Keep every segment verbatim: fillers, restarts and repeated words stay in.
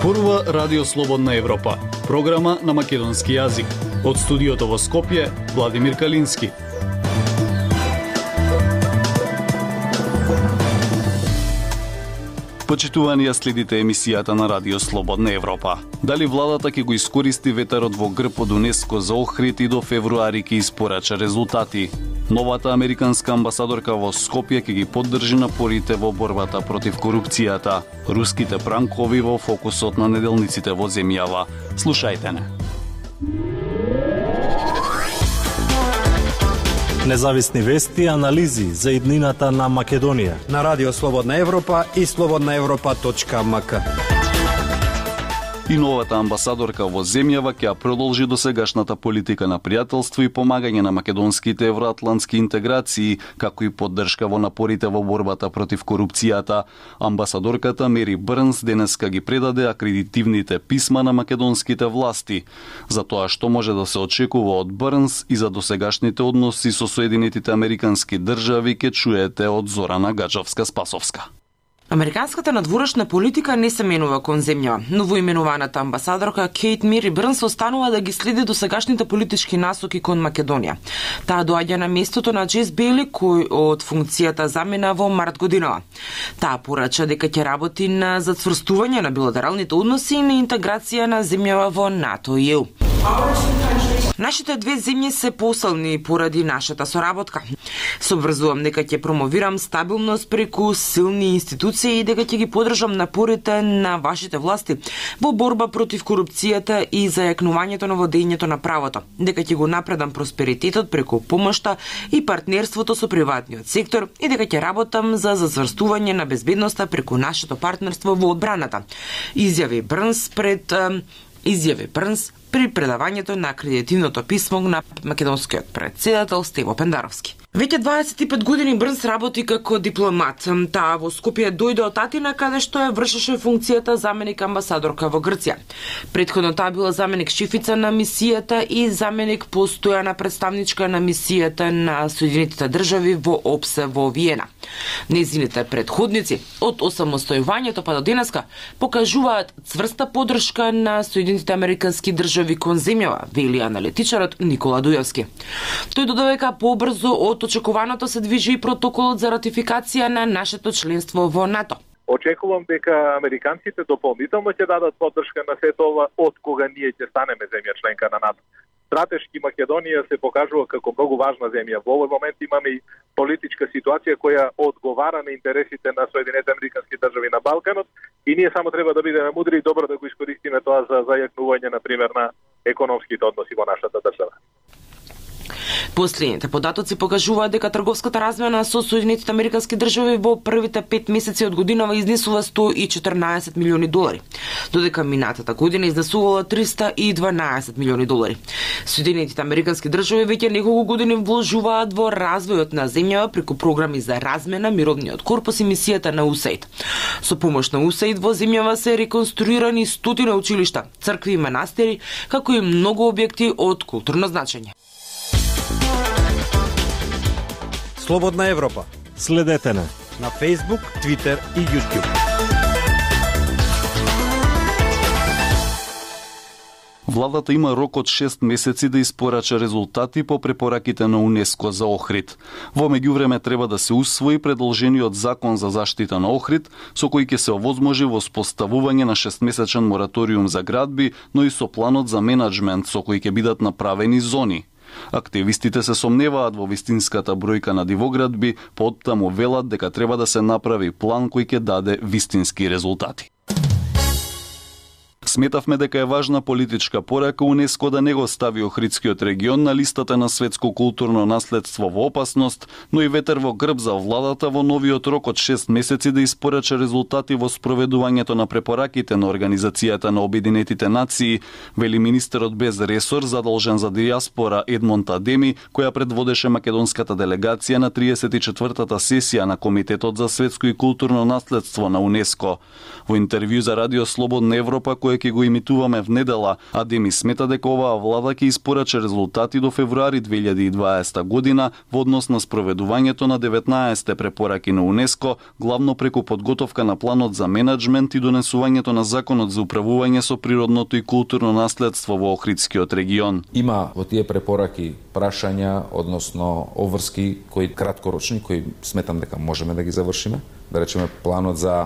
Зборува Радио Слободна Европа, програма на македонски јазик. Од студиото во Скопје, Владимир Калински. Почитувани, ја следите емисијата на Радио Слободна Европа. Дали владата ќе го искористи ветерот во грб од УНЕСКО за Охрид и до февруари ќе испорача резултати? Новата американска амбасадорка во Скопје ќе ги поддржи напорите во борбата против корупцијата. Руските пранкови во фокусот на неделниците во земјава. Слушајте не. Независни вести и анализи за иднината на Македонија на Радио Слободна Европа и слободна европа точка ем ка. И новата амбасадорка во земјава ќе продолжи досегашната политика на пријателство и помагање на македонските евроатлантски интеграции, како и поддршка во напорите во борбата против корупцијата. Амбасадорката Мери Брнс денеска ги предаде акредитивните писма на македонските власти за тоа што може да се очекува од Брнс и за досегашните односи со Соединетите американски држави ќе чуете од Зорана Гаджовска-Спасовска. Американската надворешна политика не се менува кон земјава. Новоименуваната амбасадорка Кейт Мери Брнс останува да ги следи досегашните политички насоки кон Македонија. Таа доаѓа на местото на Джес Бейли, кој од функцијата замена во март годинава. Таа порача дека ќе работи на зацврстување на билатералните односи и на интеграција на земјава во НАТО и Е У. Нашите две земји се посилни поради нашата соработка. Се обврзувам дека ќе промовирам стабилност преку силни институции и дека ќе ги поддржам напорите на вашите власти во борба против корупцијата и зајакнувањето на водењето на правото. Дека ќе го напредам просперитетот преку помошта и партнерството со приватниот сектор и дека ќе работам за зацврстување на безбедноста преку нашето партнерство во одбраната. Изјави Брнс пред изјави Брнс при предавањето на акредитивното писмо на македонскиот претседател Стево Пендаровски. Веќе дваесет и пет години Брнс работи како дипломат. Таа во Скопје дојде од Атина, каде што ја вршеше функцијата заменик амбасадорка во Грција. Претходно таа била заменик шефица на мисијата и заменик постојана представничка на мисијата на Соединетите држави во ОПСЕ во Виена. Незините предходници од осамостојувањето па до денеска покажуваат цврста поддршка на Соединетите американски држави кон земјава, вели аналитичарот Никола Дујовски. Тој додава дека побрзо од очекуваното се движи и протоколот за ратификација на нашето членство во НАТО. Очекувам дека американците дополнително ќе дадат поддршка на сето ова од кога ние ќе станеме земја членка на НАТО. Стратешки Македонија се покажува како многу важна земја. Во овој момент имаме и политичка ситуација која одговара на интересите на Соединетите американски држави на Балканот и ние само треба да бидеме мудри и добро да го искористиме тоа за зајакнување на пример на економските односи во нашата држава. Последните податоци покажуваат дека трговската размена со Соединетите американски држави во првите пет месеци од годинава изнесува сто и четрнаесет милиони долари, додека минатата година изнесувала триста и дванаесет милиони долари. Соединетите американски држави веќе неколку години вложуваат во развојот на земјава преку програми за размена, мировниот корпус и мисијата на УСАИД. Со помош на УСАИД во земјава се реконструирани стотина училишта, цркви и манастири, како и многу објекти од културно значење. Слободна Европа. Следете на на Facebook, Twitter и YouTube. Владата има рок од шест месеци да испорача резултати по препораките на УНЕСКО за Охрид. Во меѓувреме треба да се усвои предложениот закон за заштита на Охрид, со кој ќе се овозможи воспоставување на шестмесечен мораториум за градби, но и со планот за менаџмент со кој ќе бидат направени зони. Активистите се сомневаат во вистинската бројка на дивоградби, поттаму велат дека треба да се направи план кој ќе даде вистински резултати. Сметавме дека е важна политичка порака УНЕСКО да не го стави Охридскиот регион на листата на светско културно наследство во опасност, но и ветер во грб за владата во новиот рок од шест месеци да испорача резултати во спроведувањето на препораките на Организацијата на Обединетите нации, вели министерот без ресор задолжен за дијаспора Едмонд Адеми, која предводеше македонската делегација на триесет и четвртата сесија на Комитетот за светско и културно наследство на УНЕСКО. Во интервју за Радио Слободна Европа, кој кој ќе го имитуваме внедела, а Деми смета дека оваа влада ќе испорача резултати до февруари две илјади и дваесета година во однос на спроведувањето на деветнаесетте препораки на УНЕСКО, главно преку подготовка на планот за менаџмент и донесувањето на законот за управување со природното и културно наследство во Охридскиот регион. Има во тие препораки прашања, односно обврски кои краткорочни, кои сметам дека можеме да ги завршиме. Да речеме планот за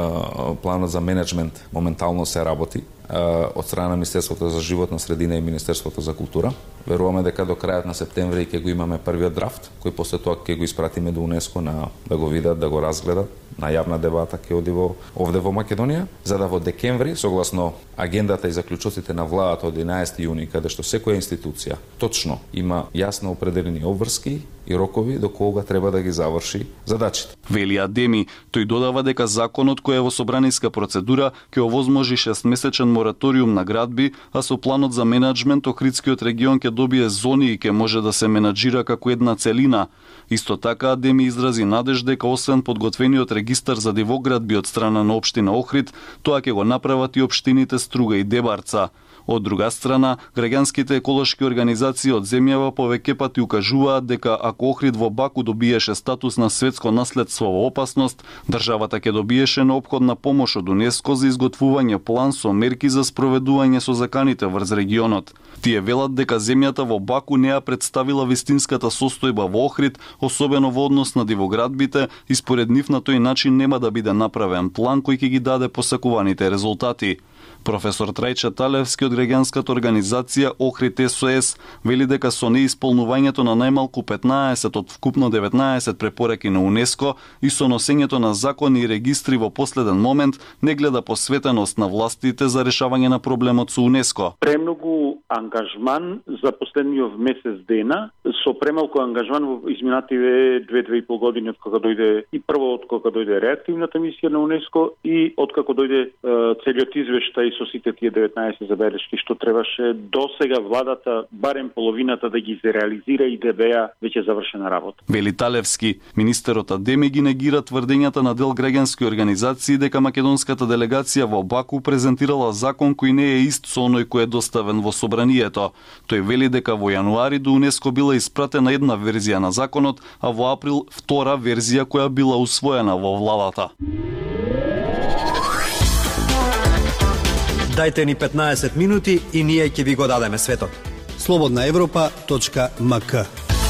планот за менеджмент моментално се работи од страна на Министерството за животна средина и Министерството за култура. Веруваме дека до крајот на септември ќе го имаме првиот драфт, кој после тоа ќе го испратиме до УНЕСКО на да го видат, да го разгледат. На јавна дебата ќе оди во овде во Македонија, за да во декември, согласно агендата и заклучоците на владата од единаесети јуни, каде што секоја институција точно има јасно определени обврски и рокови до кога треба да ги заврши задачите. Вели Адеми, тој додава дека законот кој е во собраниска процедура ќе овозможи шестмесечен мораториум на градби, а со планот за менаџмент Охридскиот регион ќе добие зони и ќе може да се менаџира како една целина. Исто така Адеми изрази надеж дека освен подготвениот регистар за дивоградби од страна на општина Охрид, тоа ќе го направат и општините Струга и Дебарца. Од друга страна, граѓанските еколошки организации од земјава повеќе пати укажуваат дека ако Охрид во Баку добиеше статус на светско наследство во опасност, државата ќе добиеше неопходна помош од УНЕСКО за изготвување план со мерки за спроведување со заканите врз регионот. Тие велат дека земјата во Баку не ја представила вистинската состојба во Охрид, особено во однос на дивоградбите, и според нив на тој начин нема да биде направен план кој ќе ги даде посакуваните резултати. Професор Трајче Талевски од граѓанската организација Охрид Ес О Ес вели дека со неисполнувањето на најмалку петнаесет од вкупно деветнаесет препораки на УНЕСКО и со носењето на закони и регистри во последен момент не гледа посветеност на властите за решавање на проблемот со УНЕСКО. Премногу ангажман за последниот месец дена, со премалку ангажман во изминативе две-две и пол години од кога дојде и прво од кога дојде реактивната мисија на УНЕСКО и од како дојде е, целиот извештај со сите тие деветнаесет забелешки што требаше до сега владата барем половината да ги реализира и да беа веќе завршена работа. Вели Талевски, министерот Адеми ги негира тврдењата на дел граѓански организации дека македонската делегација во Баку презентирала закон кој не е ист со оној кој е доставен во собранието. Тој вели дека во јануари до УНЕСКО била испратена една верзија на законот, а во април втора верзија која била усвоена во владата. Дајте ни петнаесет минути и ние ќе ви го дадеме светот. слободна европа точка ем ка.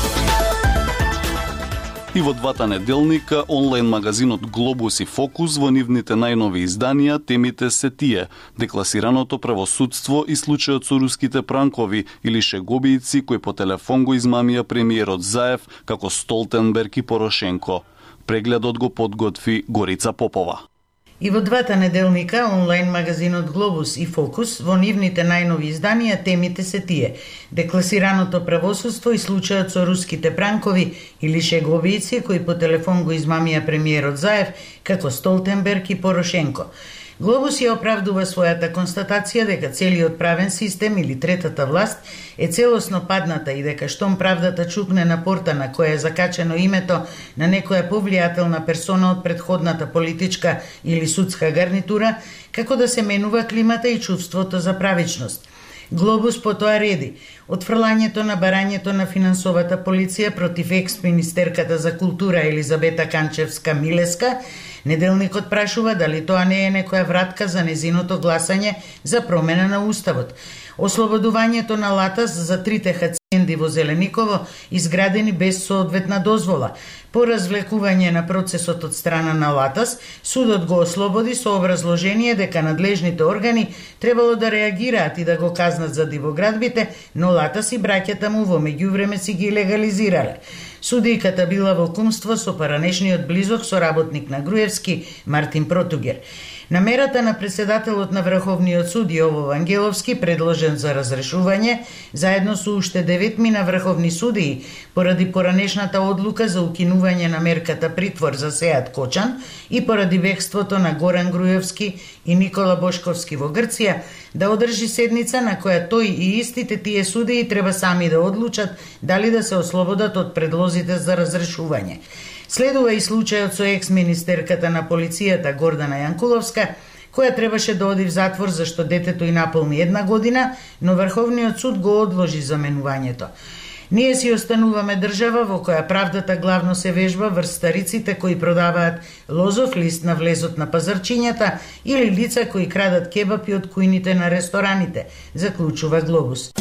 И во двата неделника онлайн магазинот Глобус и Фокус во нивните најнови изданија темите се тие: декласираното правосудство и случајот со руските пранкови или шегобијци кои по телефон го измамија премиерот Заев како Столтенберг и Порошенко. Прегледот го подготви Горица Попова. И во двата неделника онлайн магазинот Глобус и Фокус во нивните најнови изданија темите се тие: декласираното правосудство и случајот со руските пранкови или шеговијци кои по телефон го измамија премиерот Заев како Столтенберг и Порошенко. Глобус ја оправдува својата констатација дека целиот правен систем или третата власт е целосно падната и дека штом правдата чукне на порта на која е закачено името на некоја повлијателна персона од претходната политичка или судска гарнитура, како да се менува климата и чувството за правичност. Глобус потоа реди отфрлањето на барањето на финансовата полиција против екс-министерката за култура Елизабета Канчевска-Милеска. Неделникот прашува дали тоа не е некоја вратка за незиното гласање за промена на уставот. Ослободувањето на Латас за трите хациенди во Зелениково изградени без соодветна дозвола. По развлекување на процесот од страна на Латас, судот го ослободи со образложение дека надлежните органи требало да реагираат и да го казнат за дивоградбите, но Латас и браќата му во меѓувреме си ги легализирале. Судијката била во кумство со паранешниот близок соработник на Груевски, Мартин Протугер. Намерата на председателот на Врховниот суд Јово Вангеловски, предложен за разрешување, заедно со уште деветми на врховни судии, поради поранешната одлука за укинување на мерката притвор за Сеат Кочан и поради бегството на Горан Груевски и Никола Бошковски во Грција, да одржи седница на која тој и истите тие судии треба сами да одлучат дали да се ослободат од предлозите за разрешување. Следува и случајот со екс-министерката на полицијата Гордана Јанкуловска, која требаше да оди в затвор зашто детето и наполни една година, но Врховниот суд го одложи заменувањето. Ние си остануваме држава во која правдата главно се вежба врз стариците кои продаваат лозов лист на влезот на пазарчињата или лица кои крадат кебапи од кујните на рестораните, заклучува Глобус.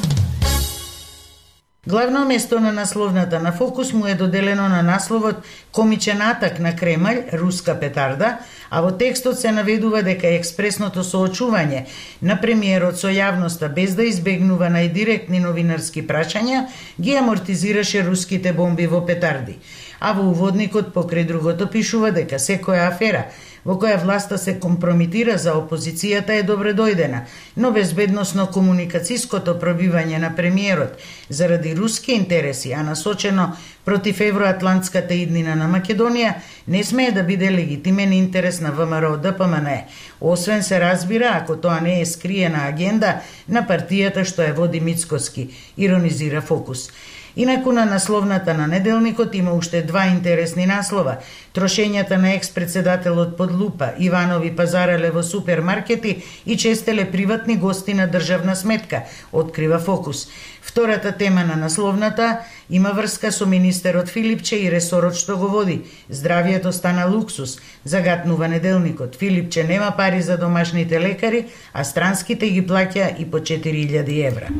Главно место на насловната на Фокус му е доделено на насловот "Комичен атак на Кремљ, руска петарда", а во текстот се наведува дека експресното соочување на премиерот со јавноста без да избегнува најдиректни новинарски прашања ги амортизираше руските бомби во петарди. А во уводникот покрај другото пишува дека секоја афера во која власта се компромитира за опозицијата е добредојдена, но безбедносно комуникацијското пробивање на премиерот заради руски интереси, а насочено против евроатлантската иднина на Македонија, не смее да биде легитимен интерес на ВМРО Д П М Н Е, освен се разбира ако тоа не е скриена агенда на партијата што ја води Мицкоски, иронизира Фокус. Инаку на насловната на неделникот има уште два интересни наслова. Трошењата на екс-председателот под лупа, Иванови пазарале во супермаркети и честеле приватни гости на државна сметка, открива Фокус. Втората тема на насловната има врска со министерот Филипче и ресорот што го води. Здравието стана луксус, загатнува неделникот. Филипче нема пари за домашните лекари, а странските ги плаќа и по четири илјади евра.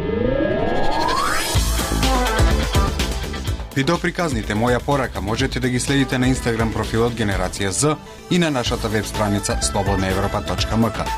Видеоприказните Моја порака можете да ги следите на Инстаграм профилот Генерација З и на нашата веб страница слободна европа точка м к.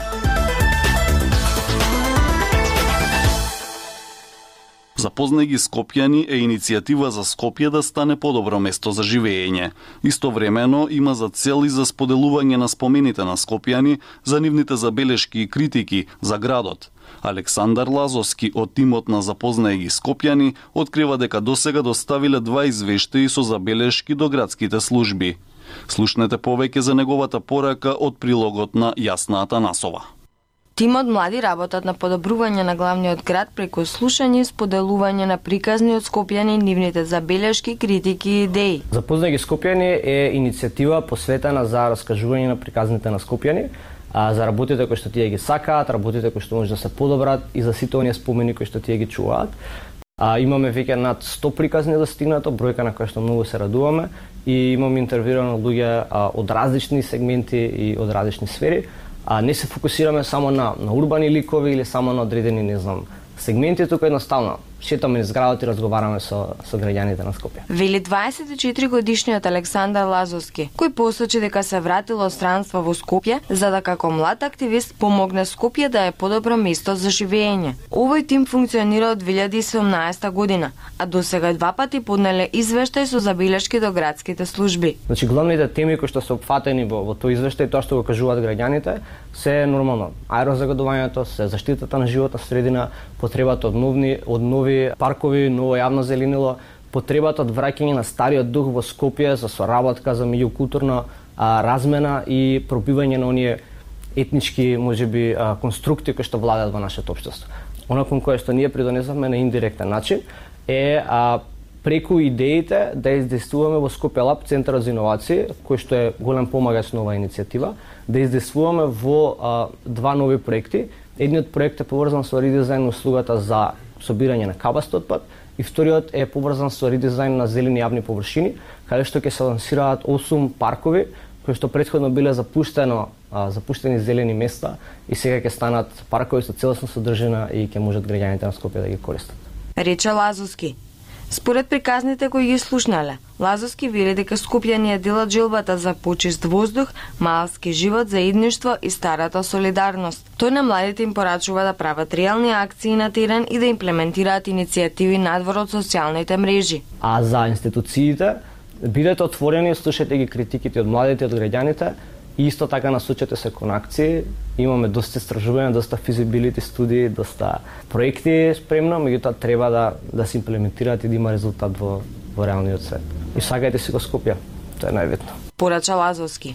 Запознај ги Скопјани е иницијатива за Скопје да стане подобро место за живење. Истовремено има за цел и за споделување на спомените на Скопјани за нивните забелешки и критики за градот. Александар Лазовски од тимот на Запознај ги Скопјани открива дека досега доставиле два извештаи со забелешки до градските служби. Слушнете повеќе за неговата порака од прилогот на Јасна Атанасова. Тимот млади работат на подобрување на главниот град преку слушање и споделување на приказни од Скопјани, нивните забелешки, критики и идеи. Запознај ги Скопјани е иницијатива посветена за раскажување на приказните на Скопјани, а за работите кои што тие ги сакаат, работите кои што може да се подобрат и за сите оние спомени кои што тие ги чуваат. А, имаме веќе над сто приказни достигнато, бројка на која што многу се радуваме и имаме интервјуирано луѓе а, од различни сегменти и од различни сфери. А не се фокусираме само на, на урбани ликови или само на одредени, не знам, сегменти, тука едноставно шетаме низ градот и разговараме со, со граѓаните на Скопје. Вели дваесет и четири годишниот Александар Лазовски, кој посочи дека се вратил од странство во Скопје за да како млад активист помогне Скопје да е подобро место за живење. Овој тим функционира од две илјади и седумнаесета година, а досега два пати поднеле извештај со забелешки до градските служби. Значи главните теми кои што се опфатени во, во тој извештај, тоа што го кажуваат граѓаните, се нормално аерозагадувањето, се заштитата на животна средина, потребата од нови од нови паркови, ново јавно зеленило, потребата од враќање на стариот дух во Скопје за соработка, за меѓукултурна а, размена и пробивање на оние етнички, можеби, а, конструкти кои што владеат во нашето општество. Она кон кое што ние придонесовме на индиректен начин е а, преку идеите да издействуваме во Скопје Лаб, Центарот за иновации, кој што е голем помагач на оваа иницијатива, да издействуваме во а, два нови проекти. Едниот проект е поврзан со редизајн на услугата за собирање на кабаст отпад и вториот е поврзан со редизајн на зелени јавни површини, каде што ќе се лансираат осум паркови кои што претходно биле запуштено, а, запуштени зелени места и сега ќе станат паркови со целосна содржина и ќе можат граѓаните на Скопје да ги користат. Рече Лазовски. Според приказните кои ги слушнале, Лазовски вели дека Скопјани ја делат желбата за почист воздух, малски живот, заедништво и старата солидарност. Тој на младите им порачува да прават реални акции на терен и да имплементираат иницијативи надвор од социјалните мрежи. А за институциите, бидете отворени, слушате ги критиките од младите и од граѓаните, и исто така насочете се кон акции. Имаме доста истражувања, доста физибилити студии, доста проекти спремно, меѓутоа треба да да се имплементираат и да има резултат во во реалниот свет. И сакајте си го Скопје, тоа е најбитно. Порача Лазовски.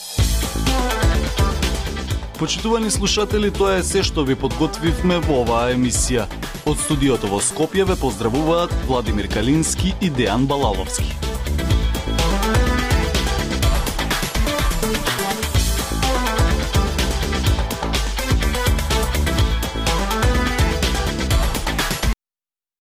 Почитувани слушатели, тоа е се што ви подготвивме во оваа емисија. Од студиото во Скопје ве поздравуваат Владимир Калински и Дејан Балаловски.